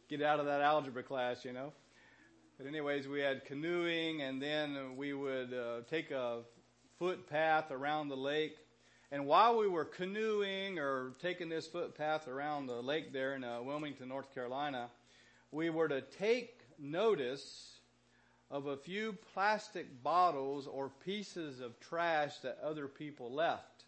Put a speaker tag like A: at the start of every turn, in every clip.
A: get out of that algebra class, you know. But anyways, we had canoeing, and then we would take a footpath around the lake. And while we were canoeing or taking this footpath around the lake there in Wilmington, North Carolina, we were to take notice of a few plastic bottles or pieces of trash that other people left.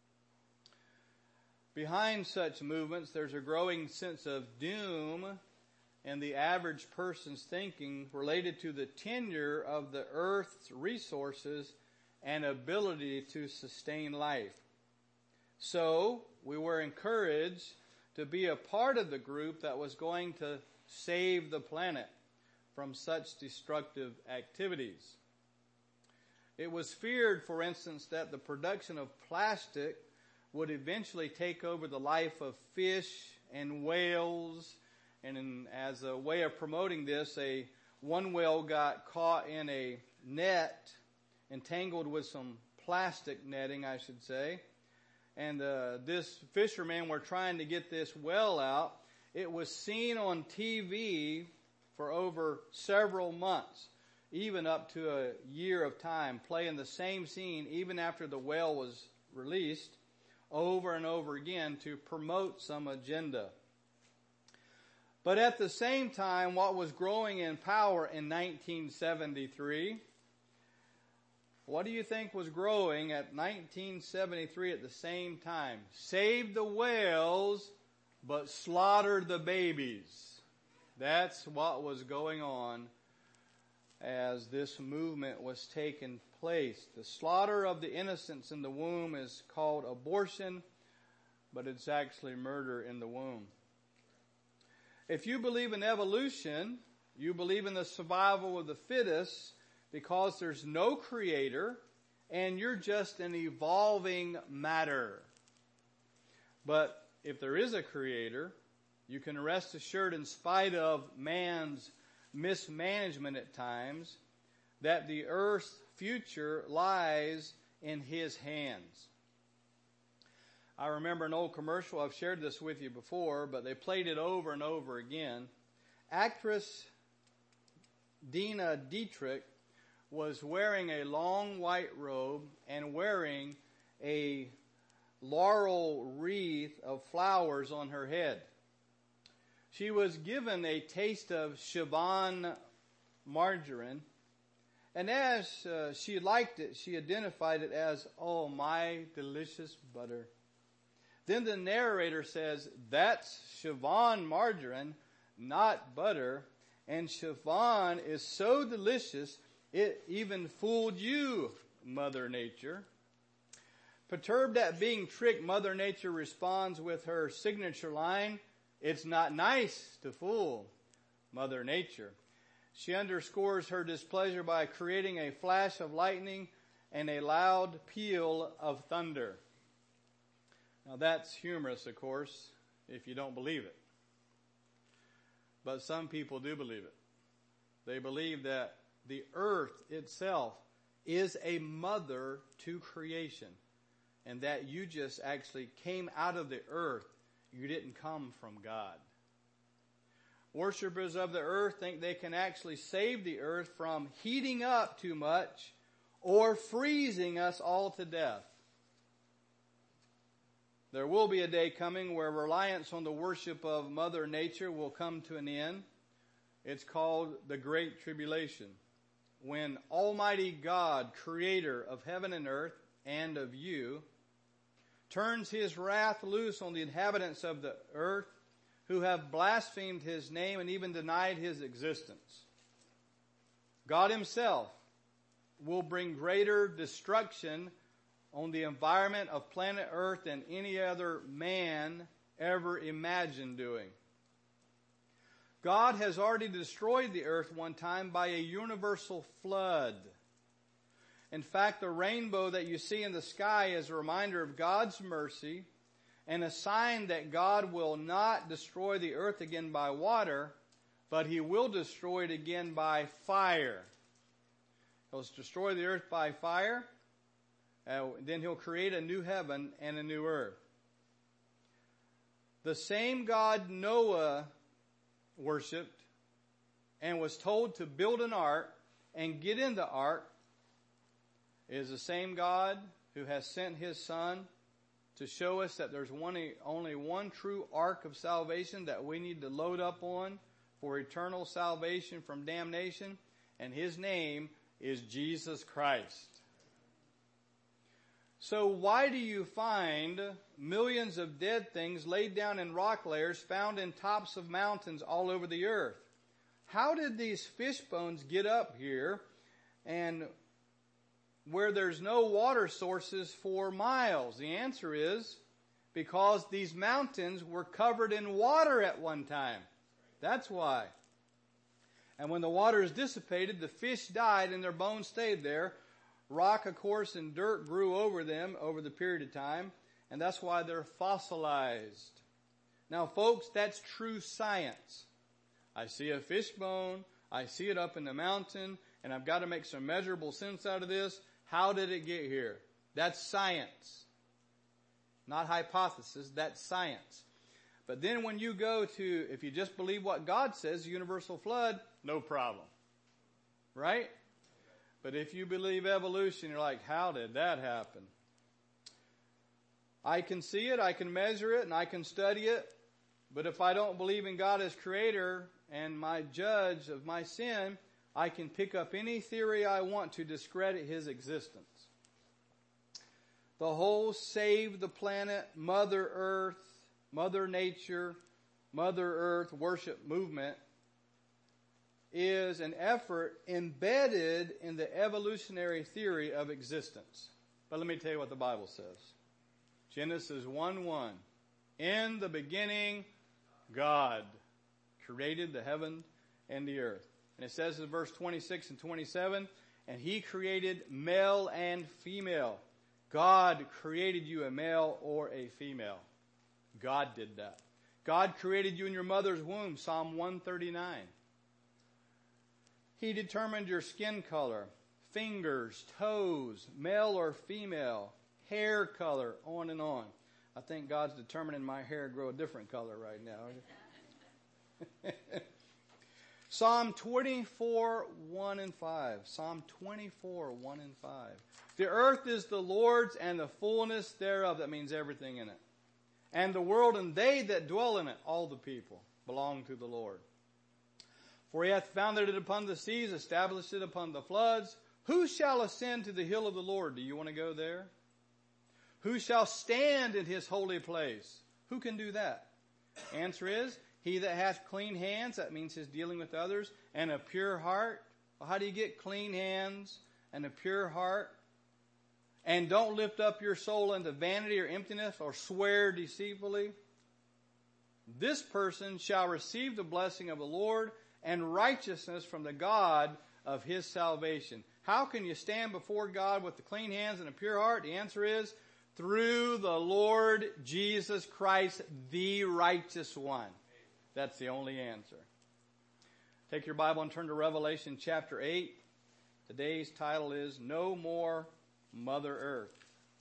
A: Behind such movements, there's a growing sense of doom in the average person's thinking related to the tenure of the earth's resources and ability to sustain life. So, we were encouraged to be a part of the group that was going to save the planet from such destructive activities. It was feared, for instance, that the production of plastic would eventually take over the life of fish and whales. And as a way of promoting this, one whale got caught in a net, entangled with some plastic netting, I should say. And this fishermen were trying to get this whale out. It was seen on TV for over several months, even up to a year of time, playing the same scene even after the whale was released, over and over again to promote some agenda. But at the same time, what was growing in power in 1973, what do you think was growing at 1973 at the same time? Save the whales, but slaughter the babies. That's what was going on as this movement was taking place. The slaughter of the innocents in the womb is called abortion, but it's actually murder in the womb. If you believe in evolution, you believe in the survival of the fittest, because there's no creator and you're just an evolving matter. But if there is a creator, you can rest assured, in spite of man's mismanagement at times, that the earth's future lies in his hands. I remember an old commercial, I've shared this with you before, but they played it over and over again. Actress Dina Dietrich was wearing a long white robe and wearing a laurel wreath of flowers on her head. She was given a taste of Siobhan margarine, and as she liked it, she identified it as, "Oh, my delicious butter." Then the narrator says, "That's Siobhan margarine, not butter, and Siobhan is so delicious it even fooled you, Mother Nature." Perturbed at being tricked, Mother Nature responds with her signature line, "It's not nice to fool Mother Nature." She underscores her displeasure by creating a flash of lightning and a loud peal of thunder. Now that's humorous, of course, if you don't believe it. But some people do believe it. They believe that the earth itself is a mother to creation, and that you just actually came out of the earth. You didn't come from God. Worshippers of the earth think they can actually save the earth from heating up too much or freezing us all to death. There will be a day coming where reliance on the worship of Mother Nature will come to an end. It's called the Great Tribulation, when Almighty God, creator of heaven and earth and of you, turns his wrath loose on the inhabitants of the earth who have blasphemed his name and even denied his existence. God himself will bring greater destruction on the environment of planet Earth than any other man ever imagined doing. God has already destroyed the earth one time by a universal flood. In fact, the rainbow that you see in the sky is a reminder of God's mercy and a sign that God will not destroy the earth again by water, but he will destroy it again by fire. He'll destroy the earth by fire, then he'll create a new heaven and a new earth. The same God Noah worshipped and was told to build an ark and get in the ark is the same God who has sent His Son to show us that there's only one true ark of salvation that we need to load up on for eternal salvation from damnation, and His name is Jesus Christ. So why do you find millions of dead things laid down in rock layers found in tops of mountains all over the earth? How did these fish bones get up here and where there's no water sources for miles? The answer is because these mountains were covered in water at one time. That's why. And when the water is dissipated, the fish died and their bones stayed there. Rock, of course, and dirt grew over them over the period of time, and that's why they're fossilized. Now, folks, that's true science. I see a fish bone, I see it up in the mountain, and I've got to make some measurable sense out of this. How did it get here? That's science. Not hypothesis, that's science. But then when you go to, if you just believe what God says, universal flood, no problem. Right? But if you believe evolution, you're like, how did that happen? I can see it, I can measure it, and I can study it. But if I don't believe in God as creator and my judge of my sin, I can pick up any theory I want to discredit His existence. The whole save the planet, Mother Earth, Mother Nature, Mother Earth worship movement is an effort embedded in the evolutionary theory of existence. But let me tell you what the Bible says. Genesis 1:1. In the beginning, God created the heaven and the earth. And it says in verse 26 and 27, and He created male and female. God created you a male or a female. God did that. God created you in your mother's womb, Psalm 139. He determined your skin color, fingers, toes, male or female, hair color, on and on. I think God's determining my hair grow a different color right now. Psalm 24, 1 and 5. Psalm 24, 1 and 5. The earth is the Lord's and the fullness thereof. That means everything in it. And the world and they that dwell in it, all the people, belong to the Lord. For He hath founded it upon the seas, established it upon the floods. Who shall ascend to the hill of the Lord? Do you want to go there? Who shall stand in His holy place? Who can do that? Answer is, he that hath clean hands, that means he's dealing with others, and a pure heart. Well, how do you get clean hands and a pure heart? And don't lift up your soul into vanity or emptiness or swear deceitfully. This person shall receive the blessing of the Lord and righteousness from the God of his salvation. How can you stand before God with the clean hands and a pure heart? The answer is through the Lord Jesus Christ, the righteous one. That's the only answer. Take your Bible and turn to Revelation chapter 8. Today's title is No More Mother Earth.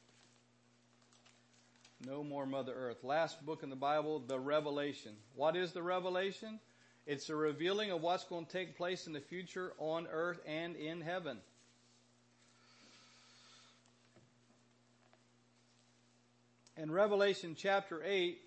A: No more Mother Earth. Last book in the Bible, the Revelation. What is the Revelation? It's a revealing of what's going to take place in the future on earth and in heaven. In Revelation chapter 8,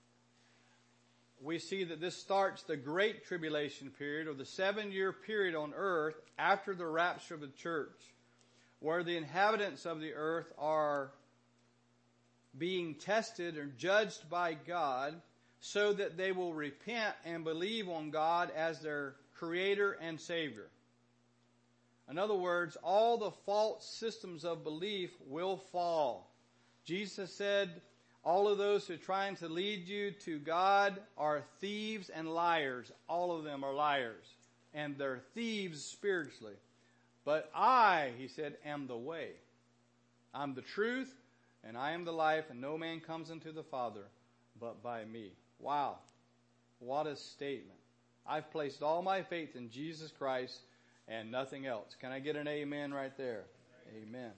A: we see that this starts the Great Tribulation period, or the 7-year period on earth after the rapture of the church, where the inhabitants of the earth are being tested or judged by God so that they will repent and believe on God as their Creator and Savior. In other words, all the false systems of belief will fall. Jesus said, all of those who are trying to lead you to God are thieves and liars. All of them are liars. And they're thieves spiritually. But I, he said, am the way. I'm the truth, and I am the life, and no man comes unto the Father but by me. Wow. What a statement. I've placed all my faith in Jesus Christ and nothing else. Can I get an amen right there? Amen.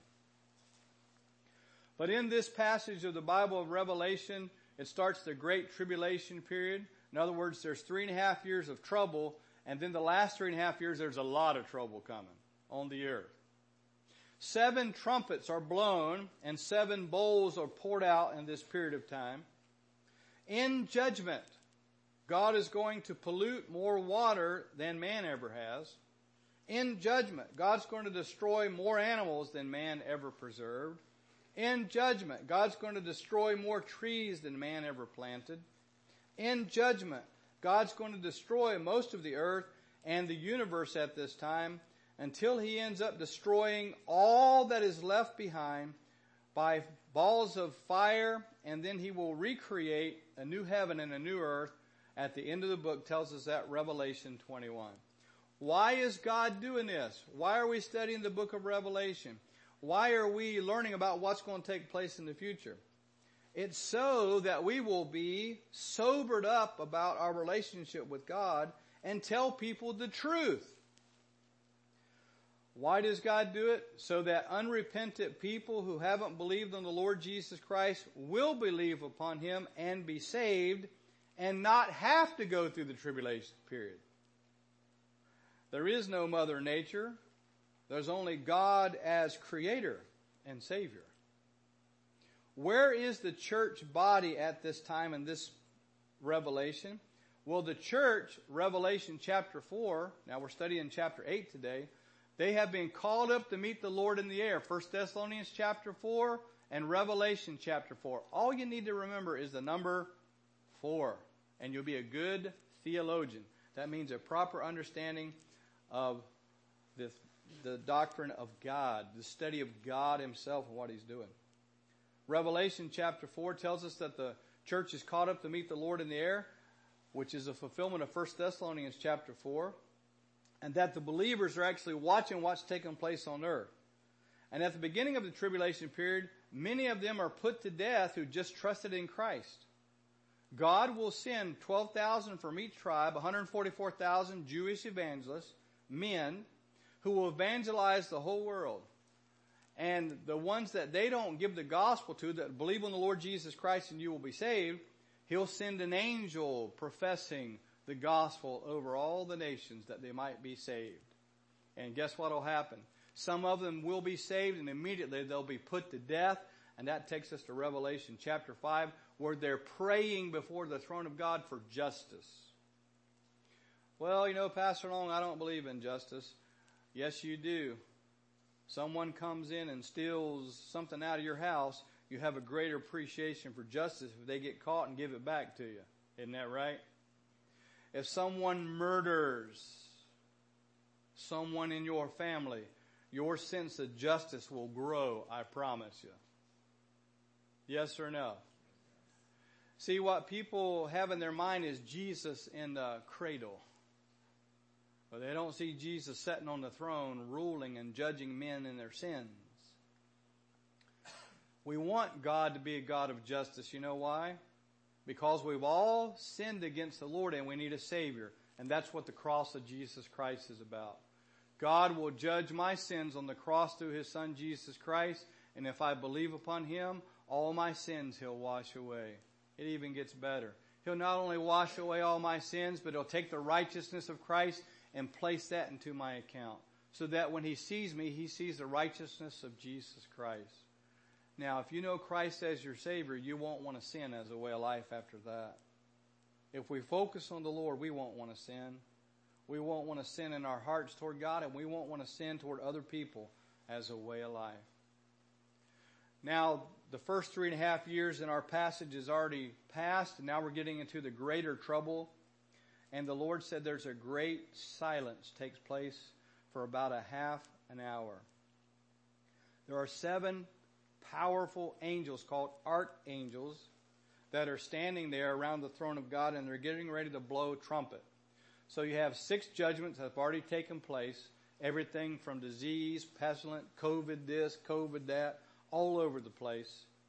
A: But in this passage of the Bible of Revelation, it starts the Great Tribulation period. In other words, there's 3.5 years of trouble, and then the last 3.5 years, there's a lot of trouble coming on the earth. 7 trumpets are blown, and 7 bowls are poured out in this period of time. In judgment, God is going to pollute more water than man ever has. In judgment, God's going to destroy more animals than man ever preserved. In judgment, God's going to destroy more trees than man ever planted. In judgment, God's going to destroy most of the earth and the universe at this time until he ends up destroying all that is left behind by balls of fire, and then he will recreate a new heaven and a new earth. At the end of the book tells us that, Revelation 21. Why is God doing this? Why are we studying the book of Revelation? Why are we learning about what's going to take place in the future? It's so that we will be sobered up about our relationship with God and tell people the truth. Why does God do it? So that unrepentant people who haven't believed on the Lord Jesus Christ will believe upon him and be saved and not have to go through the tribulation period. There is no Mother Nature. There's only God as Creator and Savior. Where is the church body at this time in this Revelation? Well, the church, Revelation chapter 4, now we're studying chapter 8 today, they have been called up to meet the Lord in the air. 1 Thessalonians chapter 4 and Revelation chapter 4. All you need to remember is the number 4, and you'll be a good theologian. That means a proper understanding of the doctrine of God, the study of God himself and what he's doing. Revelation chapter 4 tells us that the church is caught up to meet the Lord in the air, which is a fulfillment of 1 Thessalonians chapter 4, and that the believers are actually watching what's taking place on earth. And at the beginning of the tribulation period, many of them are put to death who just trusted in Christ. God will send 12,000 from each tribe, 144,000 Jewish evangelists, men, who will evangelize the whole world. And the ones that they don't give the gospel to, that believe on the Lord Jesus Christ and you will be saved, he'll send an angel professing the gospel over all the nations that they might be saved. And guess what will happen? Some of them will be saved, and immediately they'll be put to death. And that takes us to Revelation chapter 5, where they're praying before the throne of God for justice. Well, Pastor Long, I don't believe in justice. Yes, you do. Someone comes in and steals something out of your house, you have a greater appreciation for justice if they get caught and give it back to you. Isn't that right? If someone murders someone in your family, your sense of justice will grow, I promise you. Yes or no? See, what people have in their mind is Jesus in the cradle. But they don't see Jesus sitting on the throne, ruling and judging men in their sins. We want God to be a God of justice. You know why? Because we've all sinned against the Lord and we need a Savior. And that's what the cross of Jesus Christ is about. God will judge my sins on the cross through his Son Jesus Christ. And if I believe upon him, all my sins he'll wash away. It even gets better. He'll not only wash away all my sins, but he'll take the righteousness of Christ and place that into my account. So that when he sees me, he sees the righteousness of Jesus Christ. Now, if you know Christ as your Savior, you won't want to sin as a way of life after that. If we focus on the Lord, we won't want to sin. We won't want to sin in our hearts toward God, and we won't want to sin toward other people as a way of life. Now, the first 3.5 years in our passage is already passed, and now we're getting into the greater trouble. And the Lord said there's a great silence takes place for about a half an hour. There are 7 powerful angels called archangels that are standing there around the throne of God, and they're getting ready to blow trumpet. So you have 6 judgments that have already taken place. Everything from disease, pestilence, COVID this, COVID that, all over the place.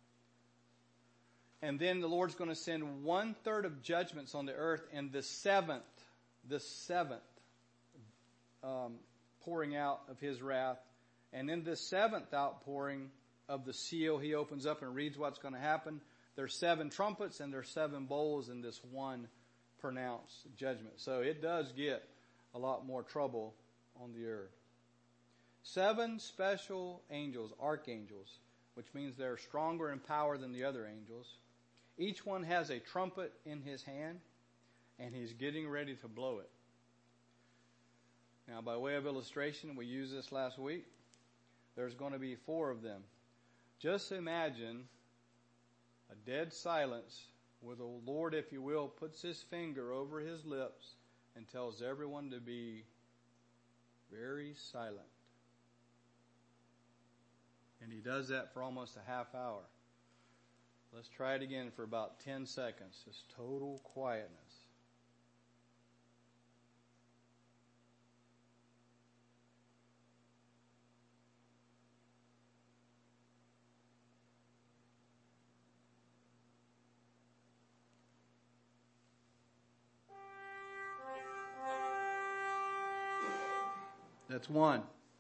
A: And then the Lord's going to send 1/3 of judgments on the earth, and the seventh pouring out of his wrath. And in the 7th outpouring of the seal, he opens up and reads what's going to happen. There's 7 trumpets and there's 7 bowls in this one pronounce judgment. So it does get a lot more trouble on the earth. 7 special angels, archangels, which means they're stronger in power than the other angels. Each one has a trumpet in his hand, and he's getting ready to blow it. Now, by way of illustration, we used this last week. There's going to be 4 of them. Just imagine a dead silence where the Lord, if you will, puts his finger over his lips and tells everyone to be very silent. And he does that for almost a half hour. Let's try it again for about 10 seconds. Just total quietness. That's 1.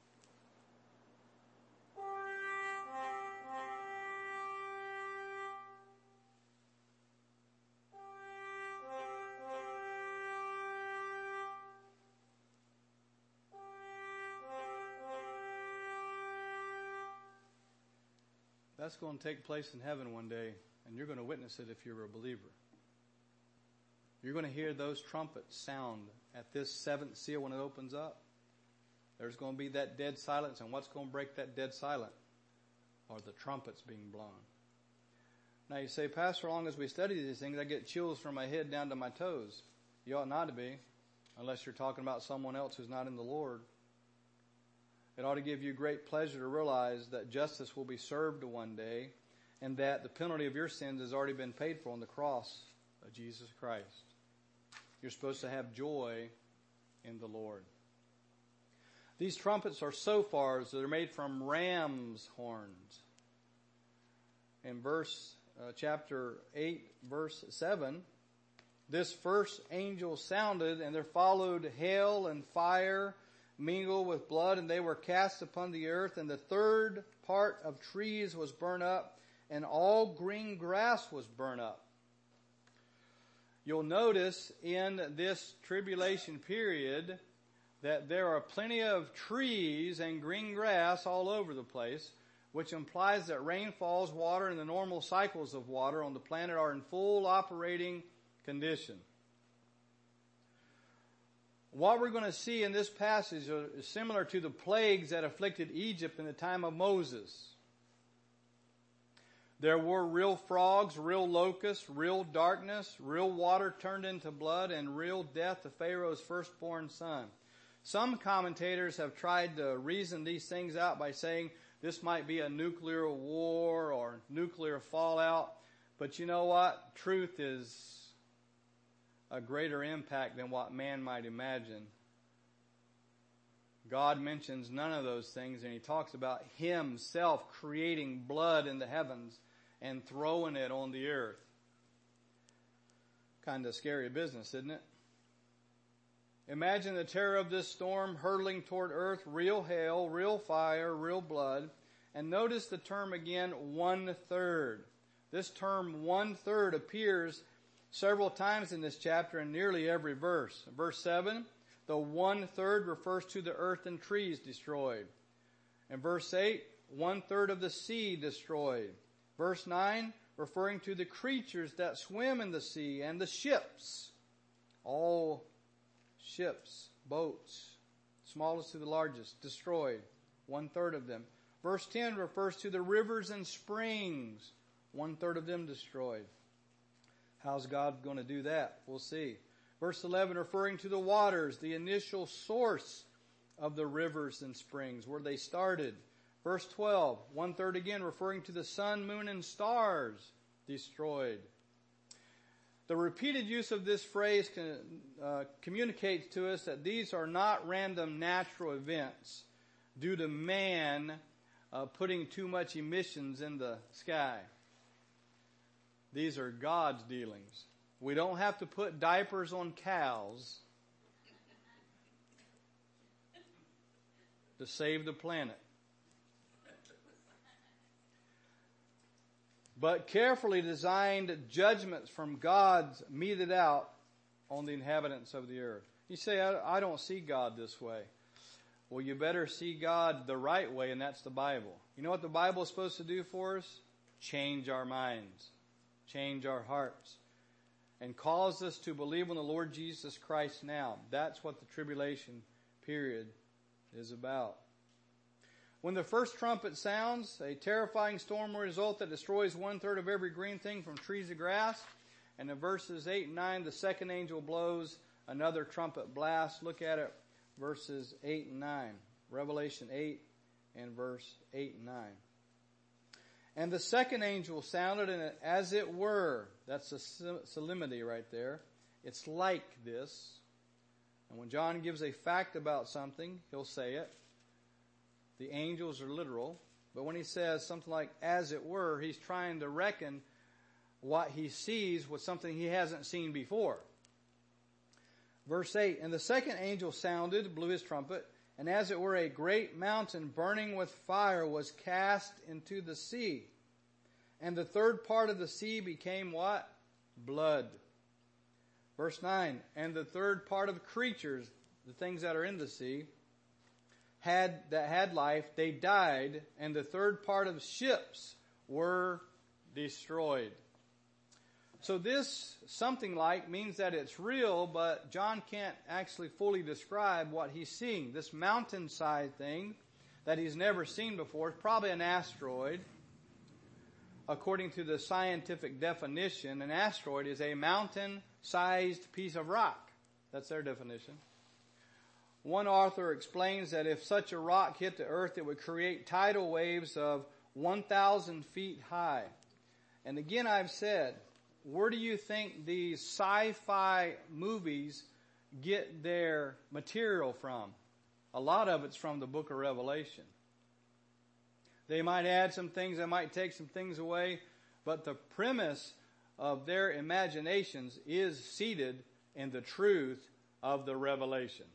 A: That's going to take place in heaven one day, and you're going to witness it if you're a believer. You're going to hear those trumpets sound at this 7th seal when it opens up. There's going to be that dead silence, and what's going to break that dead silence are the trumpets being blown. Now you say, Pastor, as long as we study these things, I get chills from my head down to my toes. You ought not to be, unless you're talking about someone else who's not in the Lord. It ought to give you great pleasure to realize that justice will be served one day, and that the penalty of your sins has already been paid for on the cross of Jesus Christ. You're supposed to have joy in the Lord. These trumpets are shofars that are made from ram's horns. In chapter 8, verse 7, this first angel sounded, and there followed hail and fire mingled with blood, and they were cast upon the earth, and the 3rd part of trees was burnt up, and all green grass was burnt up. You'll notice in this tribulation period that there are plenty of trees and green grass all over the place, which implies that rainfalls, water, and the normal cycles of water on the planet are in full operating condition. What we're going to see in this passage is similar to the plagues that afflicted Egypt in the time of Moses. There were real frogs, real locusts, real darkness, real water turned into blood, and real death to Pharaoh's firstborn son. Some commentators have tried to reason these things out by saying this might be a nuclear war or nuclear fallout. But you know what? Truth is a greater impact than what man might imagine. God mentions none of those things, and he talks about himself creating blood in the heavens and throwing it on the earth. Kind of scary business, isn't it? Imagine the terror of this storm hurtling toward earth, real hail, real fire, real blood. And notice the term again, 1/3. This term 1/3 appears several times in this chapter in nearly every verse. Verse 7, the 1/3 refers to the earth and trees destroyed. In verse 8, 1/3 of the sea destroyed. Verse 9, referring to the creatures that swim in the sea and the ships. All ships, boats, smallest to the largest, destroyed. 1/3 of them. Verse 10 refers to the rivers and springs. 1/3 of them destroyed. How's God going to do that? We'll see. Verse 11 referring to the waters, the initial source of the rivers and springs, where they started. Verse 12, 1/3 again referring to the sun, moon, and stars destroyed. The repeated use of this phrase communicates to us that these are not random natural events due to man putting too much emissions in the sky. These are God's dealings. We don't have to put diapers on cows to save the planet. But carefully designed judgments from God's meted out on the inhabitants of the earth. You say, I don't see God this way. Well, you better see God the right way, and that's the Bible. You know what the Bible is supposed to do for us? Change our minds, change our hearts, and cause us to believe on the Lord Jesus Christ now. That's what the tribulation period is about. When the first trumpet sounds, a terrifying storm will result that destroys 1/3 of every green thing from trees to grass. And in verses 8 and 9, the second angel blows another trumpet blast. Look at it, verses 8 and 9. Revelation 8 and verse 8 and 9. And the second angel sounded, and as it were, that's a solemnity right there. It's like this. And when John gives a fact about something, he'll say it. The angels are literal. But when he says something like, as it were, he's trying to reckon what he sees with something he hasn't seen before. Verse 8, and the second angel sounded, blew his trumpet, and as it were a great mountain burning with fire was cast into the sea. And the third part of the sea became what? Blood. Verse 9, and the third part of the creatures, the things that are in the sea, that had life, they died, and the third part of ships were destroyed. So this something like means that it's real, but John can't actually fully describe what he's seeing. This mountainside thing that he's never seen before is probably an asteroid. According to the scientific definition, an asteroid is a mountain-sized piece of rock. That's their definition. One author explains that if such a rock hit the earth, it would create tidal waves of 1,000 feet high. And again, I've said, where do you think these sci-fi movies get their material from? A lot of it's from the book of Revelation. They might add some things, they might take some things away, but the premise of their imaginations is seated in the truth of the revelation.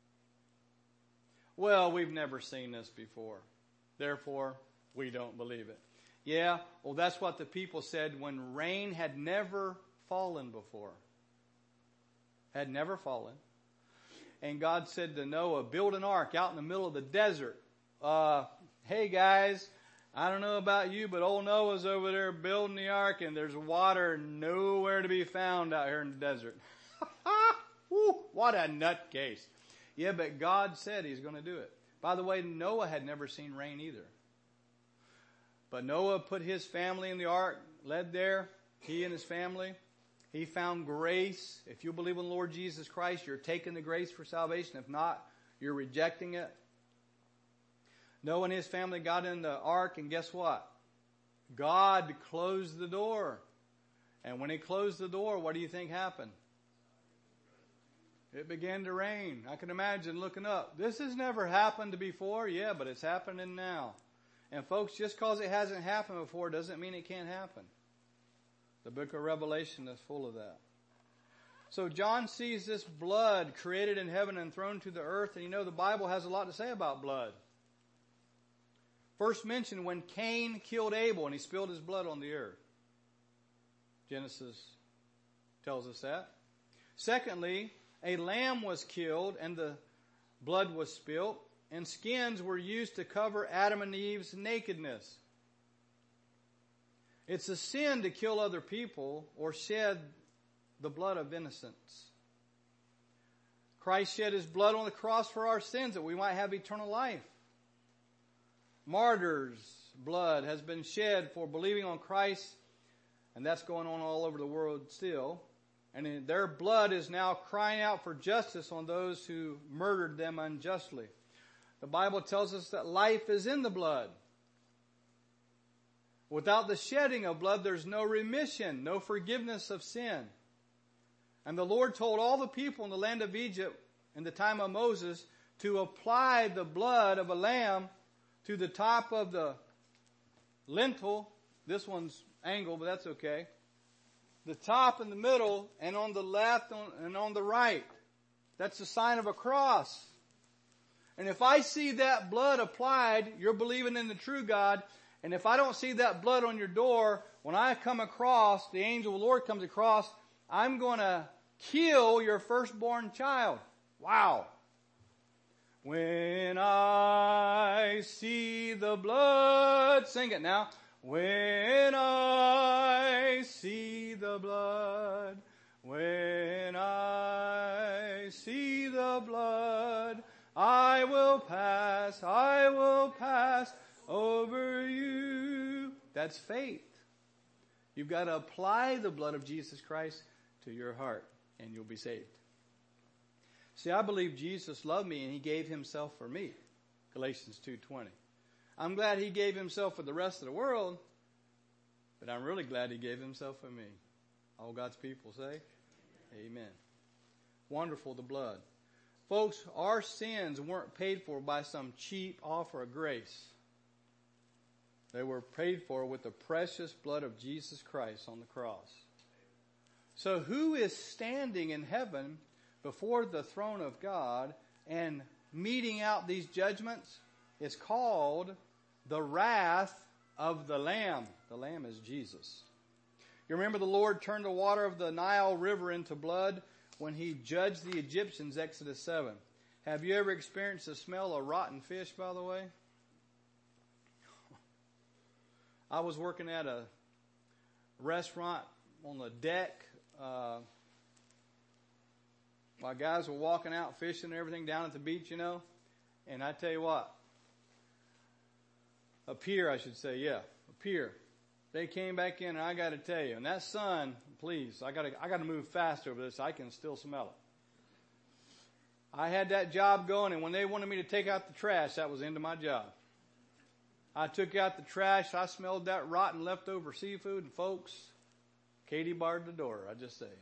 A: Well, we've never seen this before, therefore we don't believe it. Yeah, well, that's what the people said when rain had never fallen before. Had never fallen. And God said to Noah, build an ark out in the middle of the desert. Hey guys, I don't know about you, but old Noah's over there building the ark and there's water nowhere to be found out here in the desert. Woo, what a nutcase. Yeah, but God said he's going to do it. By the way, Noah had never seen rain either. But Noah put his family in the ark, led there, he and his family. He found grace. If you believe in the Lord Jesus Christ, you're taking the grace for salvation. If not, you're rejecting it. Noah and his family got in the ark, and guess what? God closed the door. And when he closed the door, what do you think happened? It began to rain. I can imagine looking up. This has never happened before. Yeah, but it's happening now. And folks, just because it hasn't happened before doesn't mean it can't happen. The book of Revelation is full of that. So John sees this blood created in heaven and thrown to the earth. And you know the Bible has a lot to say about blood. First mentioned when Cain killed Abel and he spilled his blood on the earth. Genesis tells us that. Secondly, a lamb was killed and the blood was spilled. And skins were used to cover Adam and Eve's nakedness. It's a sin to kill other people or shed the blood of innocents. Christ shed his blood on the cross for our sins that we might have eternal life. Martyrs' blood has been shed for believing on Christ, and that's going on all over the world still. And their blood is now crying out for justice on those who murdered them unjustly. The Bible tells us that life is in the blood. Without the shedding of blood, there's no remission, no forgiveness of sin. And the Lord told all the people in the land of Egypt in the time of Moses to apply the blood of a lamb to the top of the lintel. This one's angled, but that's okay. The top in the middle and on the left and on the right. That's the sign of a cross. And if I see that blood applied, you're believing in the true God. And if I don't see that blood on your door, when I come across, the angel of the Lord comes across, I'm going to kill your firstborn child. Wow. When I see the blood, sing it now. When I see the blood, when I see the blood, I will pass over you. That's faith. You've got to apply the blood of Jesus Christ to your heart, and you'll be saved. See, I believe Jesus loved me and he gave himself for me. Galatians 2:20. I'm glad he gave himself for the rest of the world, but I'm really glad he gave himself for me. All God's people say, amen. Wonderful, the blood. Folks, our sins weren't paid for by some cheap offer of grace. They were paid for with the precious blood of Jesus Christ on the cross. So who is standing in heaven before the throne of God and meting out these judgments? It's called the wrath of the Lamb. The Lamb is Jesus. You remember the Lord turned the water of the Nile River into blood when he judged the Egyptians, Exodus 7. Have you ever experienced the smell of rotten fish, by the way? I was working at a restaurant on the deck while guys were walking out fishing and everything down at the beach, you know. And I tell you what, a pier, I should say, a pier. They came back in, and I got to tell you, and that sun, please, I got to move fast over this. I can still smell it. I had that job going, and when they wanted me to take out the trash, that was the end of my job. I took out the trash. I smelled that rotten leftover seafood, and folks, Katie barred the door. I just say it.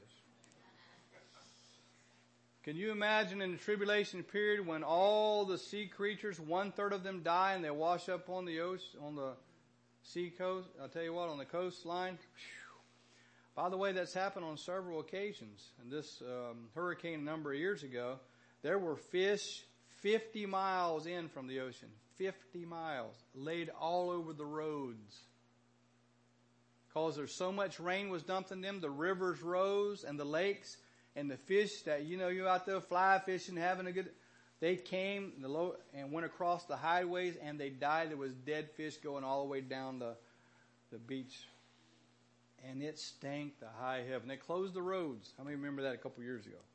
A: Can you imagine in the tribulation period when all the sea creatures, 1/3 of them die and they wash up on the ocean, on the sea coast? I'll tell you what, on the coastline. By the way, that's happened on several occasions. And this hurricane a number of years ago, there were fish 50 miles in from the ocean. 50 miles, laid all over the roads. Because there's so much rain was dumped in them, the rivers rose and the lakes, and the fish that, you know, you're out there fly fishing, having a good, they came and went across the highways and they died. There was dead fish going all the way down the beach. And it stank to high heaven. They closed the roads. How many remember that a couple years ago?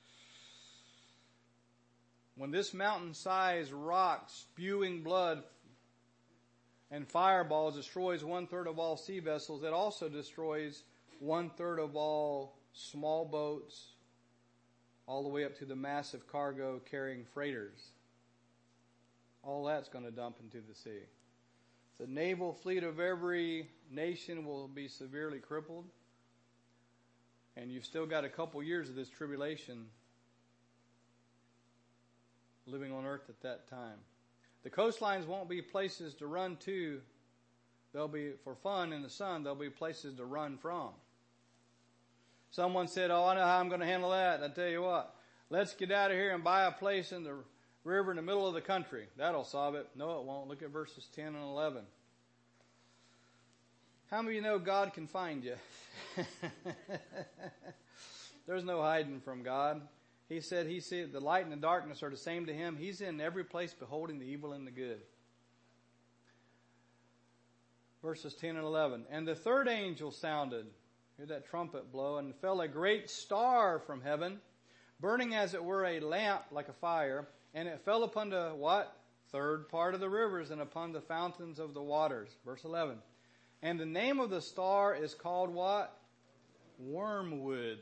A: When this mountain-sized rock spewing blood and fireballs destroys 1/3 of all sea vessels, it also destroys 1/3 of all small boats, all the way up to the massive cargo carrying freighters. All that's going to dump into the sea. The naval fleet of every nation will be severely crippled. And you've still got a couple years of this tribulation living on earth at that time. The coastlines won't be places to run to. They'll be, for fun in the sun, they'll be places to run from. Someone said, oh, I know how I'm going to handle that. I tell you what, let's get out of here and buy a place in the river in the middle of the country. That'll solve it. No, it won't. Look at verses 10 and 11. How many of you know God can find you? There's no hiding from God. He said the light and the darkness are the same to him. He's in every place beholding the evil and the good. Verses 10 and 11. And the third angel sounded, hear that trumpet blow, and fell a great star from heaven, burning as it were a lamp like a fire, and it fell upon the what? Third part of the rivers and upon the fountains of the waters. Verse 11. And the name of the star is called what? Wormwood.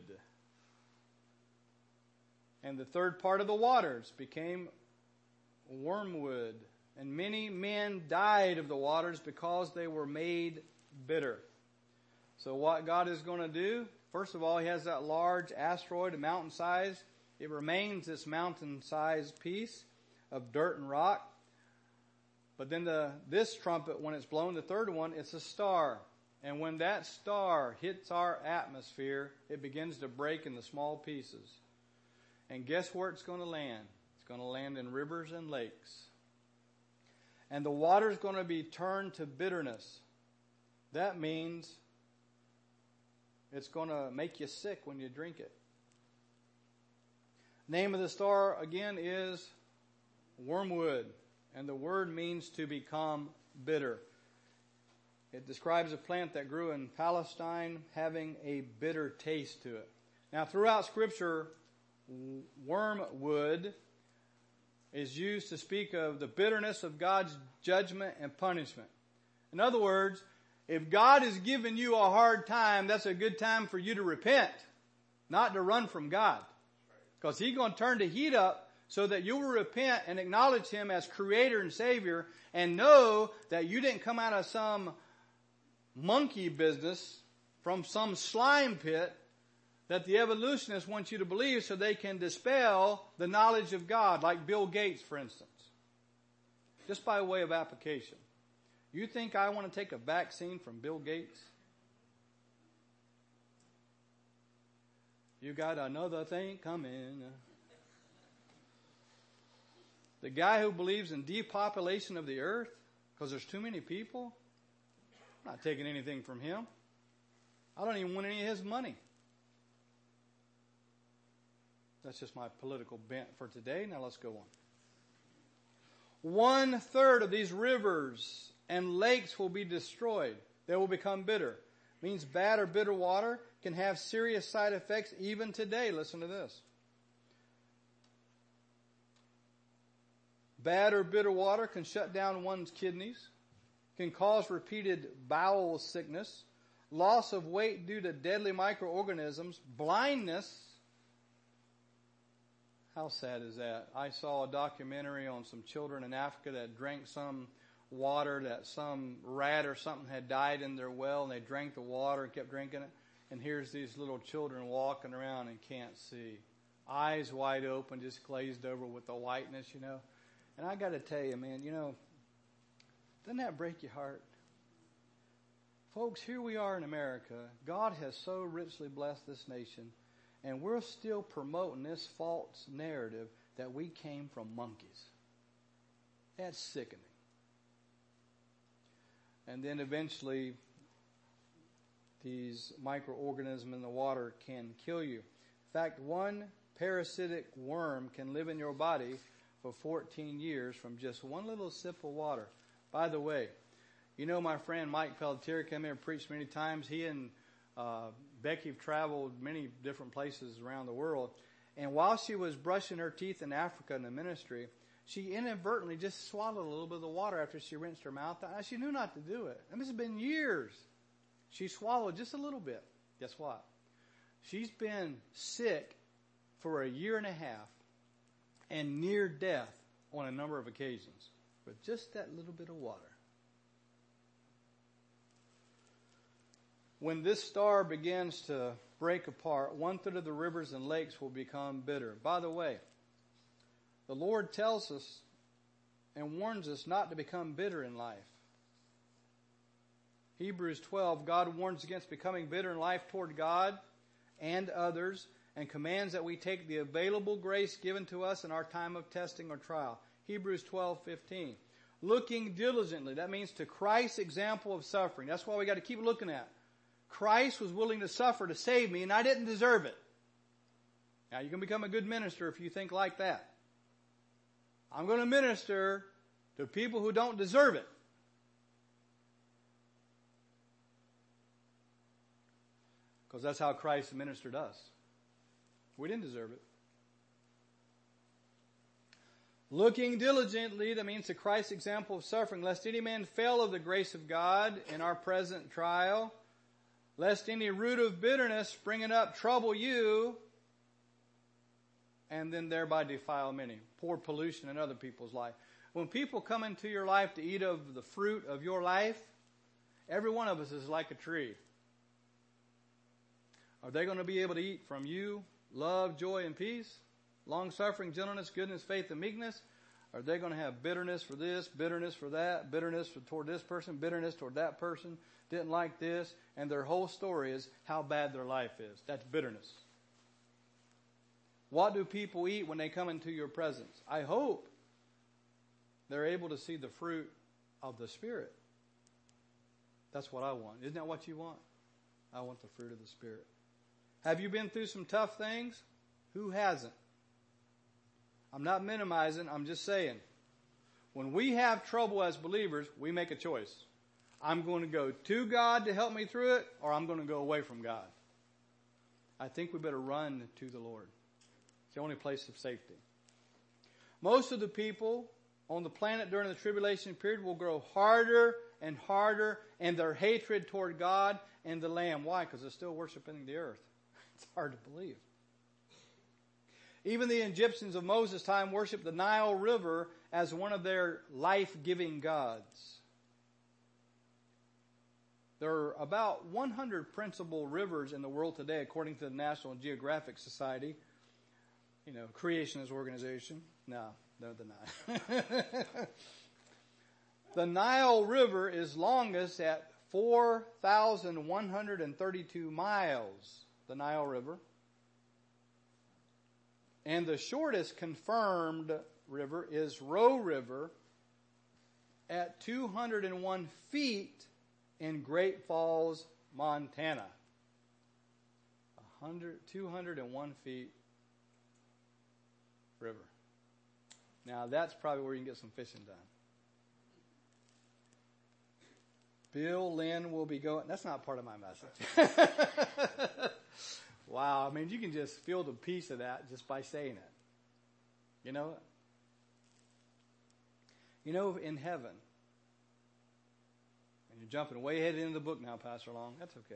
A: And the third part of the waters became wormwood. And many men died of the waters because they were made bitter. So what God is going to do, first of all, he has that large asteroid, a mountain size. It remains this mountain-sized piece of dirt and rock. But then this trumpet, when it's blown, the third one, it's a star. And when that star hits our atmosphere, it begins to break into small pieces. And guess where it's going to land? It's going to land in rivers and lakes. And the water is going to be turned to bitterness. That means it's going to make you sick when you drink it. Name of the star again is wormwood, and the word means to become bitter. It describes a plant that grew in Palestine having a bitter taste to it. Now, throughout Scripture, wormwood is used to speak of the bitterness of God's judgment and punishment. In other words, if God is giving you a hard time, that's a good time for you to repent, not to run from God. Because He's going to turn the heat up so that you will repent and acknowledge Him as Creator and Savior and know that you didn't come out of some monkey business from some slime pit that the evolutionists want you to believe so they can dispel the knowledge of God, like Bill Gates, for instance. Just by way of application. You think I want to take a vaccine from Bill Gates? You got another thing coming. The guy who believes in depopulation of the earth because there's too many people, I'm not taking anything from him. I don't even want any of his money. That's just my political bent for today. Now let's go on. 1/3 of these rivers and lakes will be destroyed. They will become bitter. It means bad or bitter water can have serious side effects even today. Listen to this. Bad or bitter water can shut down one's kidneys, can cause repeated bowel sickness, loss of weight due to deadly microorganisms, blindness. How sad is that? I saw a documentary on some children in Africa that drank some water that some rat or something had died in their well, and they drank the water and kept drinking it. And here's these little children walking around and can't see. Eyes wide open, just glazed over with the whiteness, you know. And I got to tell you, man, you know, doesn't that break your heart? Folks, here we are in America. God has so richly blessed this nation, and we're still promoting this false narrative that we came from monkeys. That's sickening. And then eventually, these microorganisms in the water can kill you. In fact, one parasitic worm can live in your body for 14 years from just one little sip of water. By the way, you know my friend Mike Pelletier came here and preached many times. He and Becky have traveled many different places around the world. And while she was brushing her teeth in Africa in the ministry, she inadvertently just swallowed a little bit of the water after she rinsed her mouth out. She knew not to do it. And this has been years. She swallowed just a little bit. Guess what? She's been sick for 1.5 years and near death on a number of occasions with just that little bit of water. When this star begins to break apart, 1/3 of the rivers and lakes will become bitter. By the way, the Lord tells us and warns us not to become bitter in life. Hebrews 12, God warns against becoming bitter in life toward God and others, and commands that we take the available grace given to us in our time of testing or trial. Hebrews 12:15. Looking diligently, that means to Christ's example of suffering. That's why we got to keep looking at. Christ was willing to suffer to save me, and I didn't deserve it. Now, you can become a good minister if you think like that. I'm going to minister to people who don't deserve it. Because that's how Christ ministered us. We didn't deserve it. Looking diligently, that means to Christ's example of suffering, lest any man fail of the grace of God in our present trial, lest any root of bitterness springing up trouble you, and then thereby defile many. Pour pollution in other people's life. When people come into your life to eat of the fruit of your life, every one of us is like a tree. Are they going to be able to eat from you love, joy, and peace? Long-suffering, gentleness, goodness, faith, and meekness? Are they going to have bitterness for this, bitterness for that, bitterness toward this person, bitterness toward that person, didn't like this, and their whole story is how bad their life is? That's bitterness. What do people eat when they come into your presence? I hope they're able to see the fruit of the Spirit. That's what I want. Isn't that what you want? I want the fruit of the Spirit. Have you been through some tough things? Who hasn't? I'm not minimizing. I'm just saying. When we have trouble as believers, we make a choice. I'm going to go to God to help me through it, or I'm going to go away from God. I think we better run to the Lord. It's the only place of safety. Most of the people on the planet during the tribulation period will grow harder and harder in their hatred toward God and the Lamb. Why? Because they're still worshiping the earth. It's hard to believe. Even the Egyptians of Moses' time worshiped the Nile River as one of their life-giving gods. There are about 100 principal rivers in the world today, according to the National Geographic Society, creationist organization. No, they're not. The Nile River is longest at 4,132 miles, the Nile River. And the shortest confirmed river is Roe River at 201 feet in Great Falls, Montana. 201 feet river. Now that's probably where you can get some fishing done. Bill Lynn will be going. That's not part of my message. Wow. I mean, you can just feel the peace of that just by saying it. You know? In heaven, and you're jumping way ahead into the book now, Pastor Long. That's okay.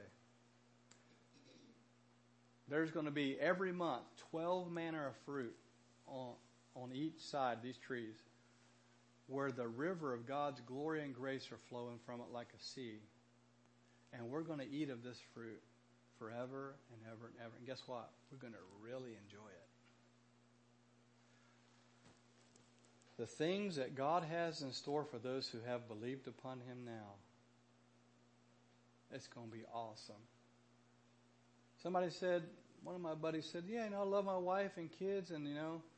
A: There's going to be every month 12 manner of fruit on each side of these trees, where the river of God's glory and grace are flowing from it like a sea. And we're going to eat of this fruit forever and ever and ever. And guess what? We're going to really enjoy it. The things that God has in store for those who have believed upon Him now, it's going to be awesome. Somebody said, one of my buddies said, I love my wife and kids, and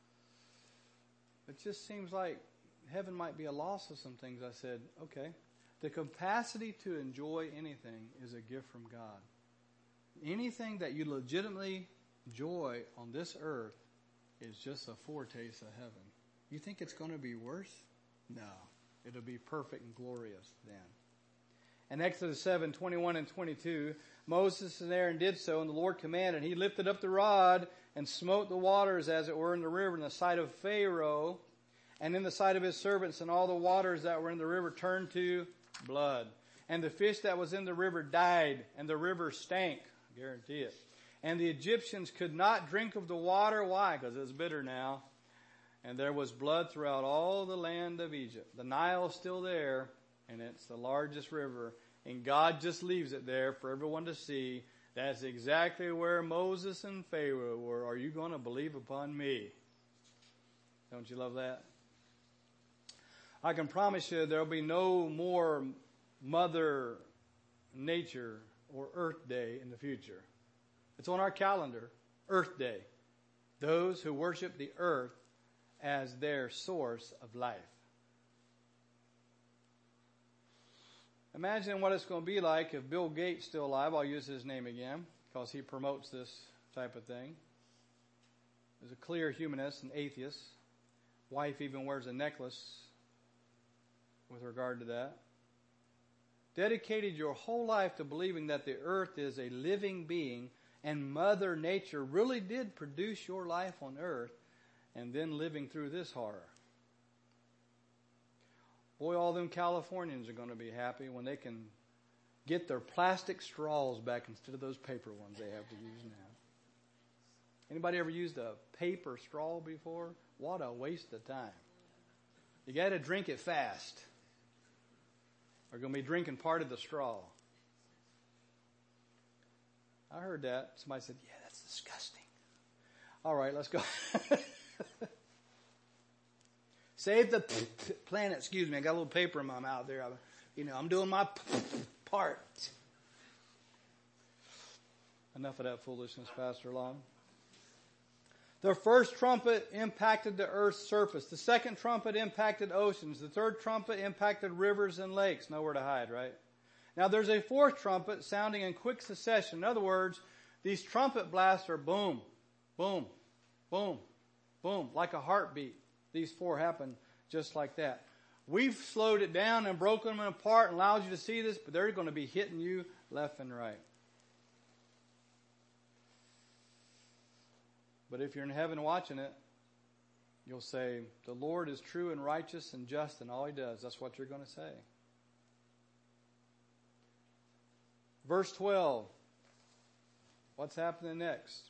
A: it just seems like heaven might be a loss of some things. I said, okay. The capacity to enjoy anything is a gift from God. Anything that you legitimately enjoy on this earth is just a foretaste of heaven. You think it's going to be worse? No. It'll be perfect and glorious then. In Exodus 7, 21 and 22, Moses and Aaron did so, and the Lord commanded. He lifted up the rod and smote the waters, as it were, in the river in the sight of Pharaoh, and in the sight of his servants, and all the waters that were in the river turned to blood. And the fish that was in the river died, and the river stank. I guarantee it. And the Egyptians could not drink of the water. Why? Because it's bitter now. And there was blood throughout all the land of Egypt. The Nile is still there, and it's the largest river. And God just leaves it there for everyone to see. That's exactly where Moses and Pharaoh were. Are you going to believe upon me? Don't you love that? I can promise you there will be no more Mother Nature or Earth Day in the future. It's on our calendar, Earth Day. Those who worship the earth as their source of life. Imagine what it's going to be like if Bill Gates is still alive. I'll use his name again because he promotes this type of thing. He's a clear humanist and atheist. Wife even wears a necklace with regard to that. Dedicated your whole life to believing that the earth is a living being and Mother Nature really did produce your life on earth, and then living through this horror. Boy, all them Californians are going to be happy when they can get their plastic straws back instead of those paper ones they have to use now. Anybody ever used a paper straw before? What a waste of time. You got to drink it fast. We're going to be drinking part of the straw. I heard that. Somebody said, yeah, that's disgusting. All right, let's go. Save the planet. Excuse me, I got a little paper in my mouth there. I'm doing my part. Enough of that foolishness, Pastor Long. The first trumpet impacted the earth's surface. The second trumpet impacted oceans. The third trumpet impacted rivers and lakes. Nowhere to hide, right? Now there's a fourth trumpet sounding in quick succession. In other words, these trumpet blasts are boom, boom, boom, boom. Boom, like a heartbeat. These 4 happen just like that. We've slowed it down and broken them apart and allowed you to see this, but they're going to be hitting you left and right. But if you're in heaven watching it, you'll say, the Lord is true and righteous and just in all He does. That's what you're going to say. Verse 12. What's happening next?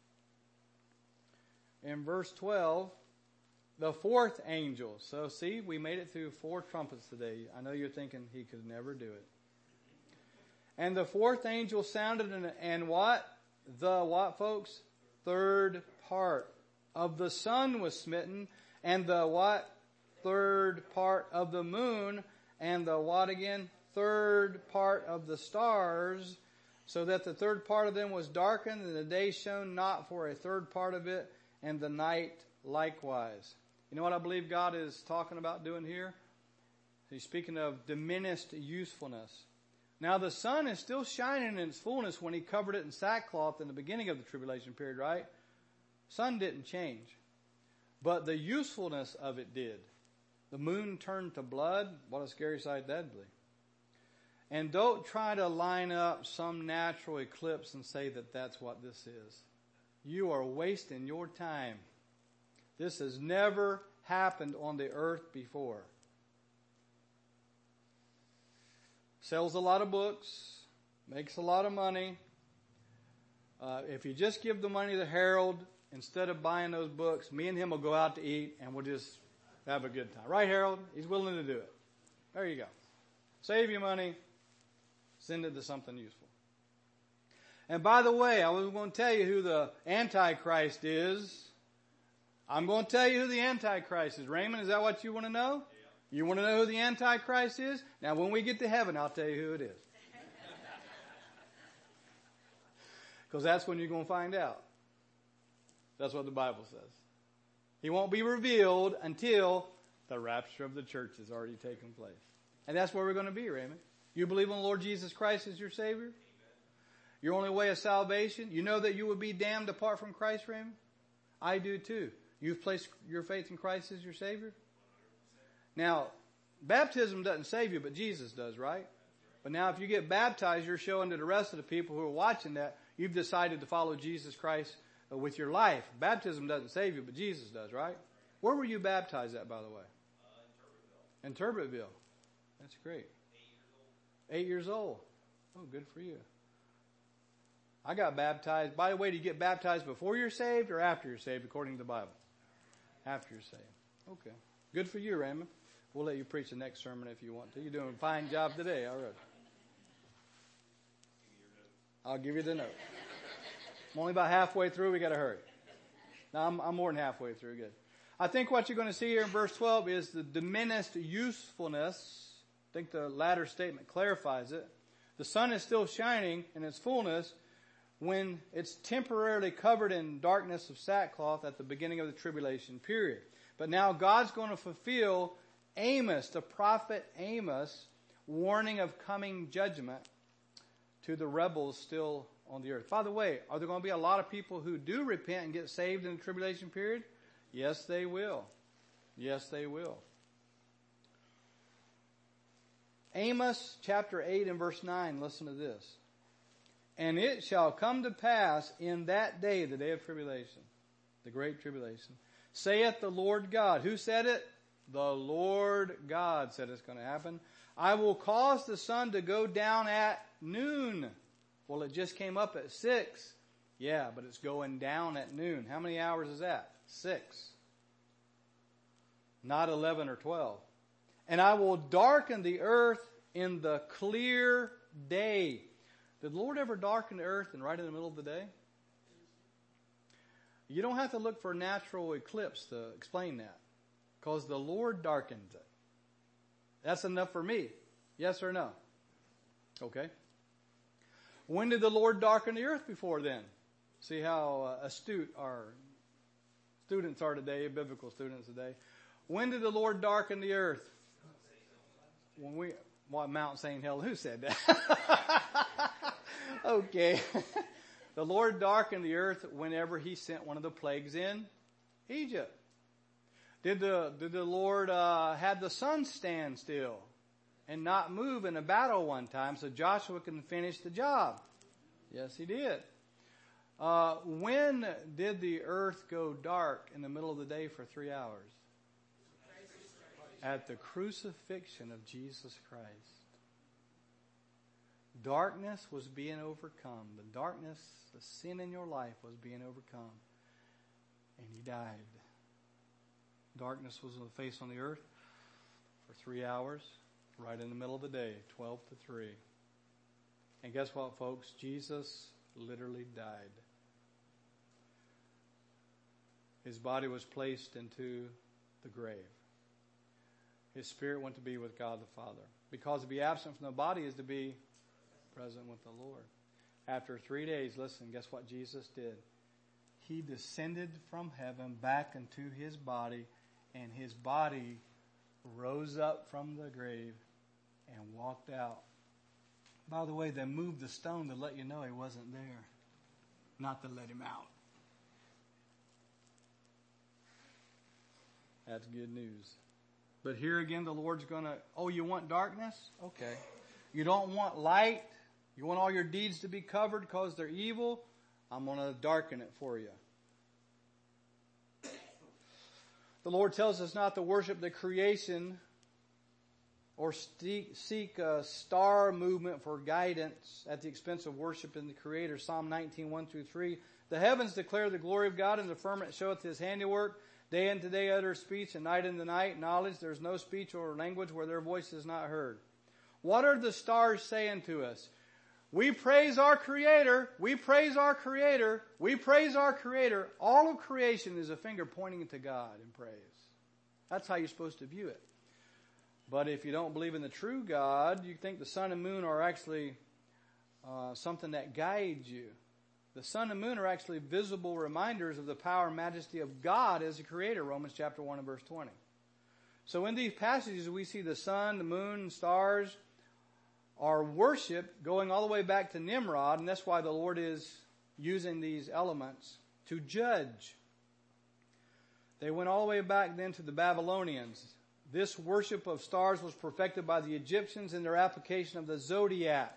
A: In verse 12, the 4th angel. So see, we made it through 4 trumpets today. I know you're thinking he could never do it. And the 4th angel sounded, and what? The what, folks? 3rd part of the sun was smitten, and the what? 3rd part of the moon, and the what again? 3rd part of the stars, so that the 3rd part of them was darkened, and the day shone not for a 3rd part of it, and the night likewise. You know what I believe God is talking about doing here? He's speaking of diminished usefulness. Now the sun is still shining in its fullness when He covered it in sackcloth in the beginning of the tribulation period, right? Sun didn't change. But the usefulness of it did. The moon turned to blood. What a scary sight that'd be. And don't try to line up some natural eclipse and say that that's what this is. You are wasting your time. This has never happened on the earth before. Sells a lot of books, makes a lot of money. If you just give the money to Harold, instead of buying those books, me and him will go out to eat and we'll just have a good time. Right, Harold? He's willing to do it. There you go. Save your money. Send it to something useful. And by the way, I was going to tell you who the Antichrist is. I'm going to tell you who the Antichrist is. Raymond, is that what you want to know? Yeah. You want to know who the Antichrist is? Now, when we get to heaven, I'll tell you who it is. Because that's when you're going to find out. That's what the Bible says. He won't be revealed until the rapture of the church has already taken place. And that's where we're going to be, Raymond. You believe in the Lord Jesus Christ as your Savior? Amen. Your only way of salvation? You know that you would be damned apart from Christ, Raymond? I do too. You've placed your faith in Christ as your Savior? 100%. Now, baptism doesn't save you, but Jesus does, right? But now if you get baptized, you're showing to the rest of the people who are watching that you've decided to follow Jesus Christ with your life. Baptism doesn't save you, but Jesus does, right? Where were you baptized at, by the way? In Turbitville. That's great. 8 years old. Oh, good for you. I got baptized. By the way, do you get baptized before you're saved or after you're saved, according to the Bible? After you're saved. Okay. Good for you, Raymond. We'll let you preach the next sermon if you want to. You're doing a fine job today. All right. I'll give you the note. I'm only about halfway through. We got to hurry. Now, I'm more than halfway through. Good. I think what you're going to see here in verse 12 is the diminished usefulness. I think the latter statement clarifies it. The sun is still shining in its fullness when it's temporarily covered in darkness of sackcloth at the beginning of the tribulation period. But now God's going to fulfill Amos, the prophet Amos, warning of coming judgment to the rebels still on the earth. By the way, are there going to be a lot of people who do repent and get saved in the tribulation period? Yes, they will. Yes, they will. Amos chapter 8 and verse 9, listen to this. And it shall come to pass in that day, the day of tribulation, the great tribulation, saith the Lord God. Who said it? The Lord God said it's going to happen. I will cause the sun to go down at noon. Well, it just came up at 6. Yeah, but it's going down at noon. How many hours is that? 6. Not 11 or 12. And I will darken the earth in the clear day. Did the Lord ever darken the earth and right in the middle of the day? You don't have to look for a natural eclipse to explain that. Because the Lord darkens it. That's enough for me. Yes or no? Okay. When did the Lord darken the earth before then? See how astute our students are today, biblical students today. When did the Lord darken the earth? Mount St. Helens. Who said that? Okay. The Lord darkened the earth whenever He sent one of the plagues in Egypt? Did the Lord have the sun stand still and not move in a battle one time so Joshua can finish the job? Yes, he did. When did the earth go dark in the middle of the day for 3 hours? At the crucifixion of Jesus Christ. Darkness was being overcome. The darkness, the sin in your life was being overcome. And he died. Darkness was on the face on the earth for 3 hours, right in the middle of the day, 12 to 3. And guess what, folks? Jesus literally died. His body was placed into the grave. His spirit went to be with God the Father. Because to be absent from the body is to be present with the Lord. After 3 days, listen, guess what Jesus did? He descended from heaven back into his body, and his body rose up from the grave and walked out. By the way, they moved the stone to let you know he wasn't there, not to let him out. That's good news. But here again, the Lord's going to, oh, you want darkness? Okay. You don't want light? You want all your deeds to be covered because they're evil? I'm going to darken it for you. The Lord tells us not to worship the creation or seek a star movement for guidance at the expense of worshiping the Creator. Psalm 19, 1-3. The heavens declare the glory of God, and the firmament showeth his handiwork. Day unto day utter speech, and night unto night knowledge. There is no speech or language where their voice is not heard. What are the stars saying to us? We praise our Creator. We praise our Creator. We praise our Creator. All of creation is a finger pointing to God in praise. That's how you're supposed to view it. But if you don't believe in the true God, you think the sun and moon are actually something that guides you. The sun and moon are actually visible reminders of the power and majesty of God as a creator, Romans chapter 1 and verse 20. So in these passages, we see the sun, the moon, and stars are worshiped going all the way back to Nimrod, and that's why the Lord is using these elements to judge. They went all the way back then to the Babylonians. This worship of stars was perfected by the Egyptians in their application of the zodiac.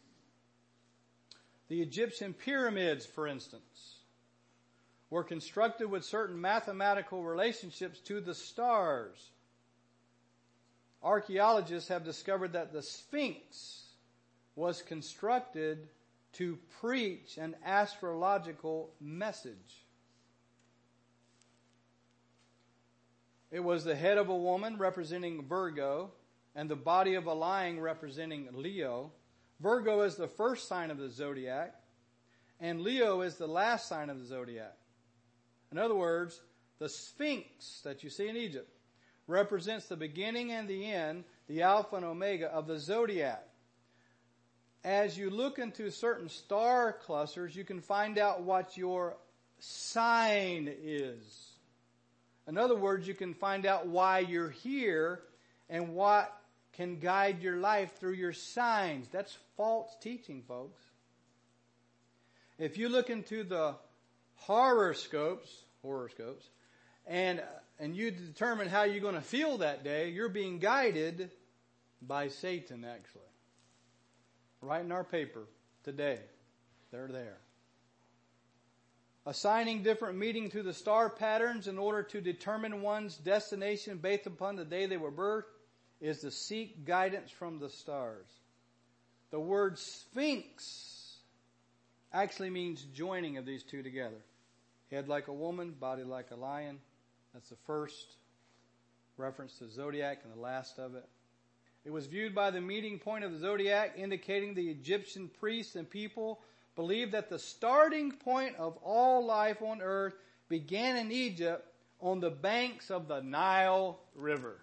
A: The Egyptian pyramids, for instance, were constructed with certain mathematical relationships to the stars. Archaeologists have discovered that the Sphinx was constructed to preach an astrological message. It was the head of a woman representing Virgo and the body of a lion representing Leo. Virgo is the first sign of the zodiac, and Leo is the last sign of the zodiac. In other words, the Sphinx that you see in Egypt represents the beginning and the end, the Alpha and Omega of the zodiac. As you look into certain star clusters, you can find out what your sign is. In other words, you can find out why you're here and what can guide your life through your signs. That's false teaching, folks. If you look into the horoscopes, and you determine how you're going to feel that day, you're being guided by Satan, actually. Right in our paper today. They're there. Assigning different meaning to the star patterns in order to determine one's destination based upon the day they were birthed is to seek guidance from the stars. The word Sphinx actually means joining of these two together. Head like a woman, body like a lion. That's the first reference to zodiac and the last of it. It was viewed by the meeting point of the zodiac, indicating the Egyptian priests and people believed that the starting point of all life on earth began in Egypt on the banks of the Nile River.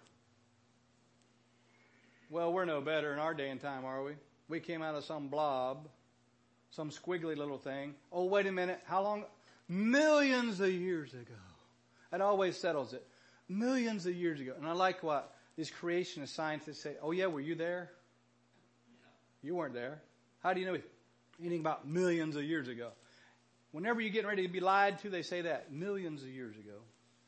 A: Well, we're no better in our day and time, are we? We came out of some blob, some squiggly little thing. Oh, wait a minute. How long? Millions of years ago. It always settles it. Millions of years ago. And I like what these creationist scientists say. Oh, yeah, were you there? You weren't there. How do you know anything about millions of years ago? Whenever you're getting ready to be lied to, they say that. Millions of years ago.